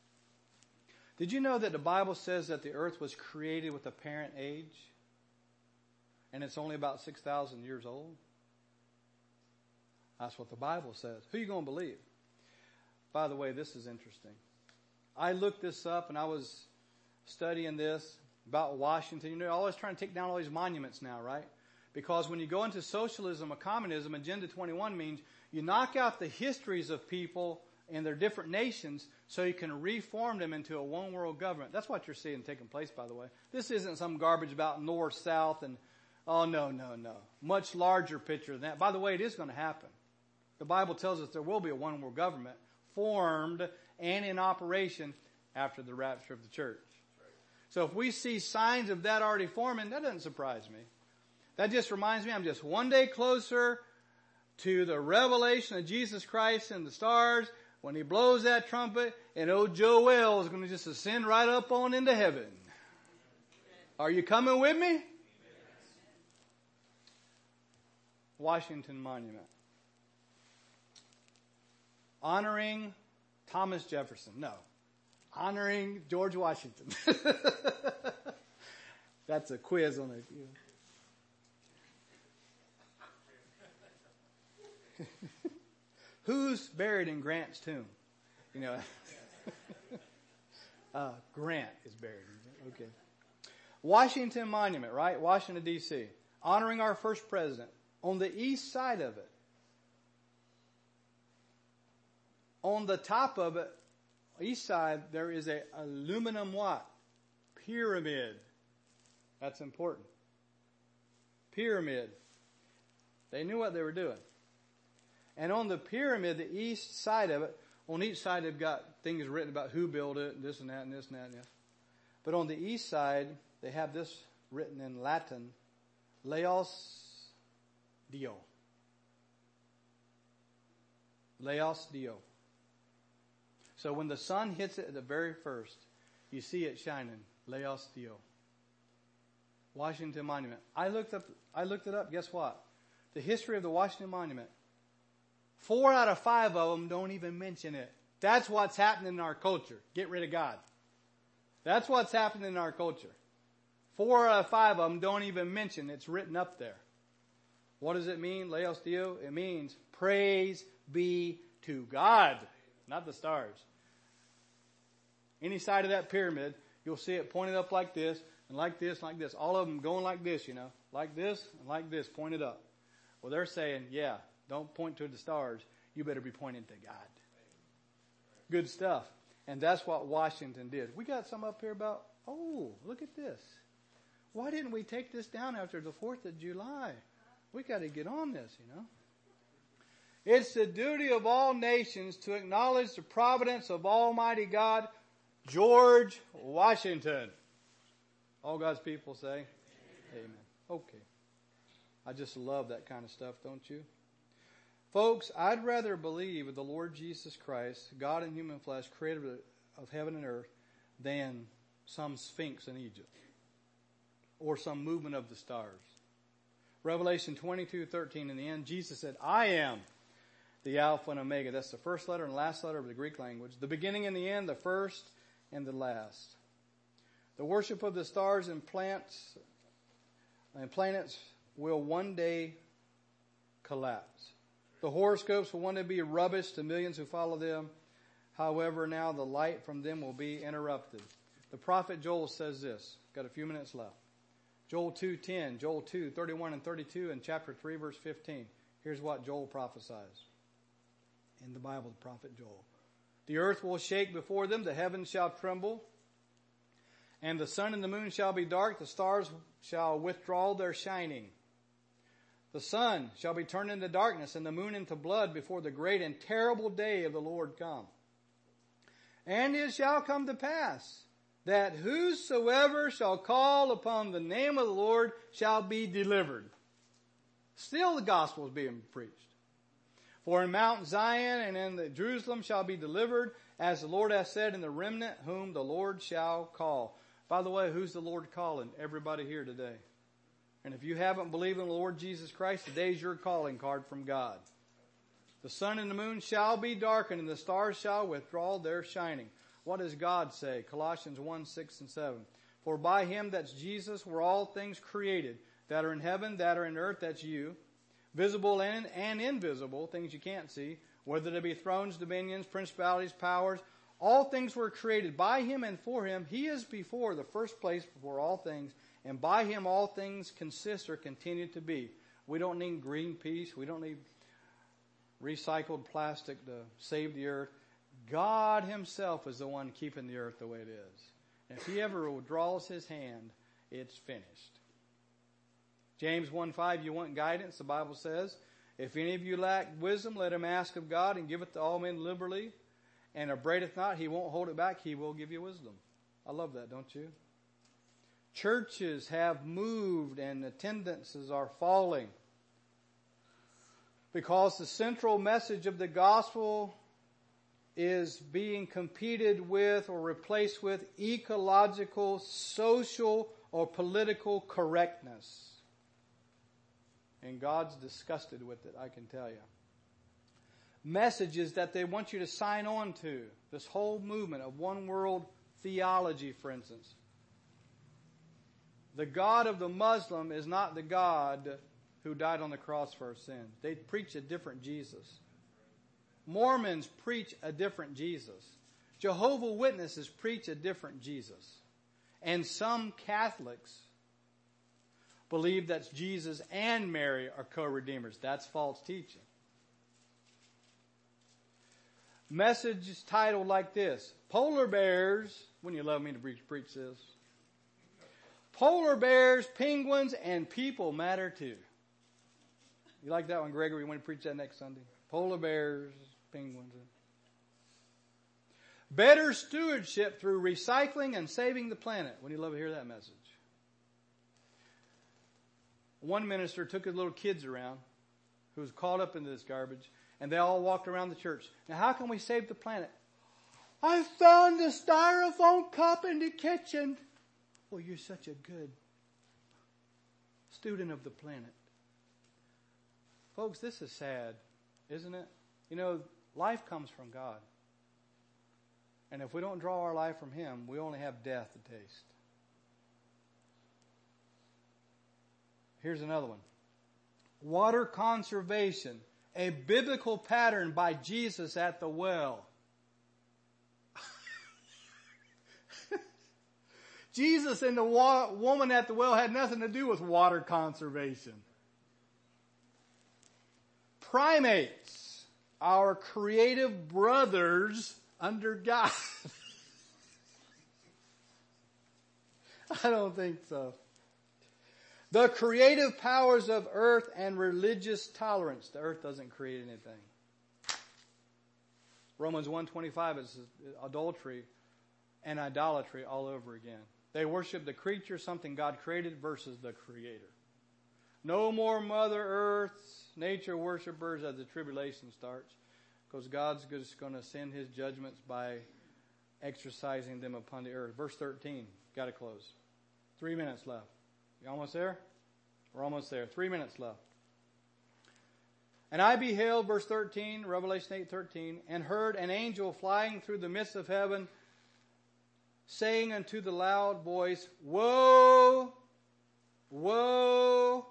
A: Did you know that the Bible says that the earth was created with apparent age? And it's only about 6,000 years old? That's what the Bible says. Who are you going to believe? By the way, this is interesting. I looked this up and I was studying this about Washington. You know, always trying to take down all these monuments now, right? Because when you go into socialism or communism, Agenda 21 means you knock out the histories of people and their different nations so you can reform them into a one world government. That's what you're seeing taking place, by the way. This isn't some garbage about north, south, and oh, no. Much larger picture than that. By the way, it is going to happen. The Bible tells us there will be a one world government formed and in operation after the rapture of the church. So if we see signs of that already forming, that doesn't surprise me. That just reminds me I'm just one day closer to the revelation of Jesus Christ in the stars when he blows that trumpet and old Joel is going to just ascend right up on into heaven. Are you coming with me? Washington Monument. Honoring Thomas Jefferson. No. Honoring George Washington. That's a quiz on it. Who's buried in Grant's tomb? You know, Grant is buried. Okay. Washington Monument, right? Washington, D.C. Honoring our first president. On the east side of it, on the top of it, east side, there is a aluminum what? Pyramid. That's important. Pyramid. They knew what they were doing. And on the pyramid, the east side of it, on each side they've got things written about who built it, this and that and this and that and this. But on the east side, they have this written in Latin, Laus Deo. Laus Deo. So when the sun hits it at the very first, you see it shining. Laus Deo. Washington Monument. I looked it up. Guess what? The history of the Washington Monument. 4 out of 5 of them don't even mention it. That's what's happening in our culture. Get rid of God. That's what's happening in our culture. 4 out of 5 of them don't even mention it's written up there. What does it mean, Laus Deo? It means praise be to God, not the stars. Any side of that pyramid, you'll see it pointed up like this, and like this, and like this. All of them going like this, you know. Like this, and like this, pointed up. Well, they're saying, yeah, don't point to the stars. You better be pointing to God. Good stuff. And that's what Washington did. We got some up here about, oh, look at this. Why didn't we take this down after the 4th of July? We got to get on this, you know. It's the duty of all nations to acknowledge the providence of Almighty God, George Washington. All God's people say, amen. Okay. I just love that kind of stuff, don't you? Folks, I'd rather believe in the Lord Jesus Christ, God in human flesh, creator of heaven and earth, than some sphinx in Egypt or some movement of the stars. Revelation 22:13, in the end, Jesus said, I am the Alpha and Omega. That's the first letter and last letter of the Greek language. The beginning and the end, the first and the last. The worship of the stars and planets will one day collapse. The horoscopes will one day be rubbish to millions who follow them. However, now the light from them will be interrupted. The prophet Joel says this. Got a few minutes left. Joel 2:10, Joel 2:31 and 32, and chapter 3, verse 15. Here's what Joel prophesies in the Bible, the prophet Joel. The earth will shake before them, the heavens shall tremble, and the sun and the moon shall be dark, the stars shall withdraw their shining. The sun shall be turned into darkness and the moon into blood before the great and terrible day of the Lord come. And it shall come to pass that whosoever shall call upon the name of the Lord shall be delivered. Still the gospel is being preached. For in Mount Zion and in the Jerusalem shall be delivered, as the Lord hath said, in the remnant whom the Lord shall call. By the way, who's the Lord calling? Everybody here today. And if you haven't believed in the Lord Jesus Christ, today's your calling card from God. The sun and the moon shall be darkened, and the stars shall withdraw their shining. What does God say? Colossians 1, 6 and 7. For by him, that's Jesus, were all things created, that are in heaven, that are in earth, that's you, visible and invisible, things you can't see, whether they be thrones, dominions, principalities, powers. All things were created by him and for him. He is before the first place before all things, and by him all things consist or continue to be. We don't need Greenpeace. We don't need recycled plastic to save the earth. God himself is the one keeping the earth the way it is. And if he ever withdraws his hand, it's finished. James 1:5, you want guidance, the Bible says. If any of you lack wisdom, let him ask of God, and giveth to all men liberally, and upbraideth not. He won't hold it back. He will give you wisdom. I love that, don't you? Churches have moved and attendances are falling because the central message of the gospel is being competed with or replaced with ecological, social, or political correctness. And God's disgusted with it, I can tell you. Messages that they want you to sign on to. This whole movement of one world theology, for instance. The God of the Muslim is not the God who died on the cross for our sins. They preach a different Jesus. Mormons preach a different Jesus. Jehovah's Witnesses preach a different Jesus. And some Catholics believe that Jesus and Mary are co-redeemers. That's false teaching. Messages titled like this: Polar bears, wouldn't you love me to preach this? Polar bears, penguins, and people matter too. You like that one, Gregory? You want to preach that next Sunday? Polar bears, penguins. Better stewardship through recycling and saving the planet. Wouldn't you love to hear that message? One minister took his little kids around who was caught up in this garbage, and they all walked around the church. Now, how can we save the planet? I found a styrofoam cup in the kitchen. Well, you're such a good student of the planet. Folks, this is sad, isn't it? You know, life comes from God. And if we don't draw our life from him, we only have death to taste. Here's another one. Water conservation, a biblical pattern by Jesus at the well. Jesus and the woman at the well had nothing to do with water conservation. Primates, our creative brothers under God. I don't think so. The creative powers of earth and religious tolerance. The earth doesn't create anything. Romans 1:25 is adultery and idolatry all over again. They worship the creature, something God created, versus the Creator. No more Mother Earth's nature worshipers as the tribulation starts, because God's just going to send his judgments by exercising them upon the earth. Verse 13. Got to close. 3 minutes left. You almost there? We're almost there. 3 minutes left. And I beheld, verse 13, Revelation 8:13, and heard an angel flying through the midst of heaven, saying unto the loud voice, Woe, woe,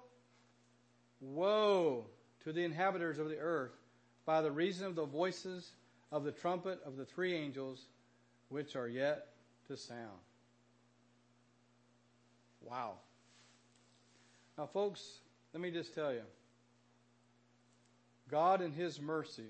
A: woe to the inhabitants of the earth, by the reason of the voices of the trumpet of the three angels, which are yet to sound. Wow. Now, folks, let me just tell you. God in his mercy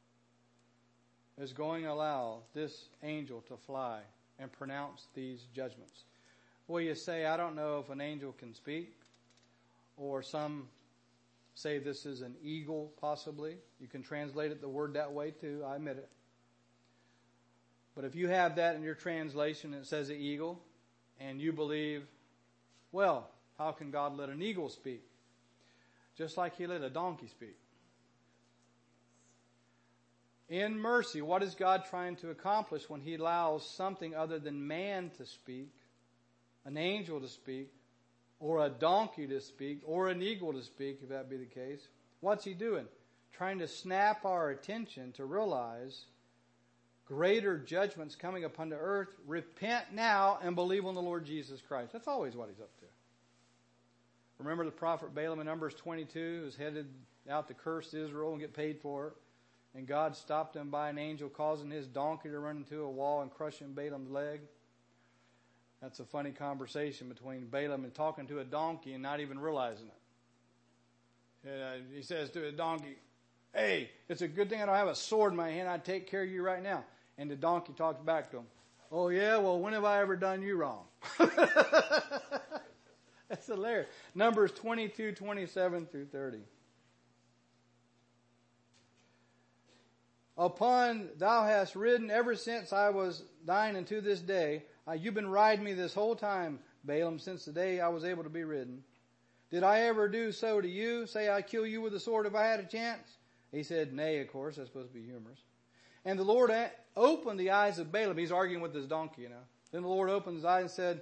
A: is going to allow this angel to fly and pronounce these judgments. Well, you say, I don't know if an angel can speak, or some say this is an eagle, possibly. You can translate it the word that way too, I admit it. But if you have that in your translation and it says an eagle, and you believe, well, how can God let an eagle speak? Just like he let a donkey speak. In mercy, what is God trying to accomplish when he allows something other than man to speak, an angel to speak, or a donkey to speak, or an eagle to speak, if that be the case? What's he doing? Trying to snap our attention to realize greater judgments coming upon the earth. Repent now and believe on the Lord Jesus Christ. That's always what he's up to. Remember the prophet Balaam in Numbers 22 who's headed out to curse Israel and get paid for it. And God stopped him by an angel causing his donkey to run into a wall and crushing Balaam's leg. That's a funny conversation between Balaam and talking to a donkey and not even realizing it. He says to a donkey, hey, it's a good thing I don't have a sword in my hand. I'd take care of you right now. And the donkey talks back to him. Oh yeah, well when have I ever done you wrong? That's hilarious. Numbers 22, 27 through 30. Upon thou hast ridden ever since I was thine unto this day. You've been riding me this whole time, Balaam, since the day I was able to be ridden. Did I ever do so to you? Say I'd kill you with a sword if I had a chance? He said, nay, of course. That's supposed to be humorous. And the Lord opened the eyes of Balaam. He's arguing with his donkey, you know. Then the Lord opened his eyes and said,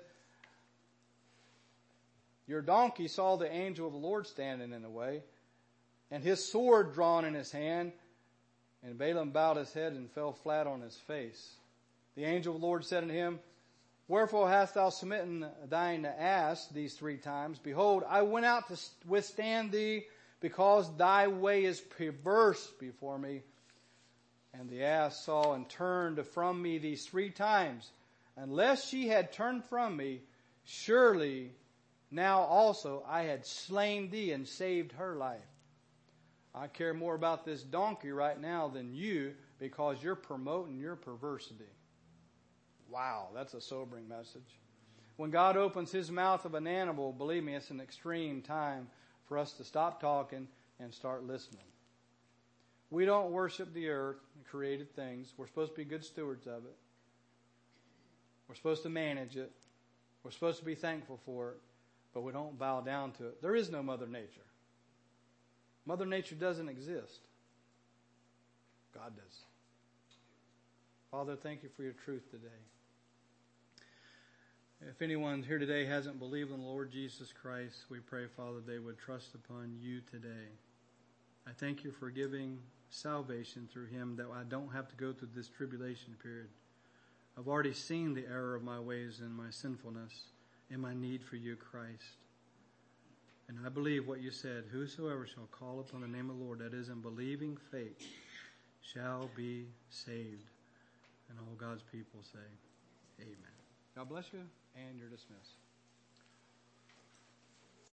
A: your donkey saw the angel of the Lord standing in the way, and his sword drawn in his hand. And Balaam bowed his head and fell flat on his face. The angel of the Lord said unto him, wherefore hast thou smitten thine ass these 3 times? Behold, I went out to withstand thee, because thy way is perverse before me. And the ass saw and turned from me these 3 times. Unless she had turned from me, surely now also I had slain thee and saved her life. I care more about this donkey right now than you, because you're promoting your perversity. Wow, that's a sobering message. When God opens his mouth of an animal, believe me, it's an extreme time for us to stop talking and start listening. We don't worship the earth and created things. We're supposed to be good stewards of it. We're supposed to manage it. We're supposed to be thankful for it, but we don't bow down to it. There is no Mother Nature. Mother Nature doesn't exist. God does. Father, thank you for your truth today. If anyone here today hasn't believed in the Lord Jesus Christ, we pray, Father, they would trust upon you today. I thank you for giving salvation through him, that I don't have to go through this tribulation period. I've already seen the error of my ways and my sinfulness and my need for you, Christ. And I believe what you said, whosoever shall call upon the name of the Lord, that is in believing faith, shall be saved. And all God's people say, amen. God bless you, and you're dismissed.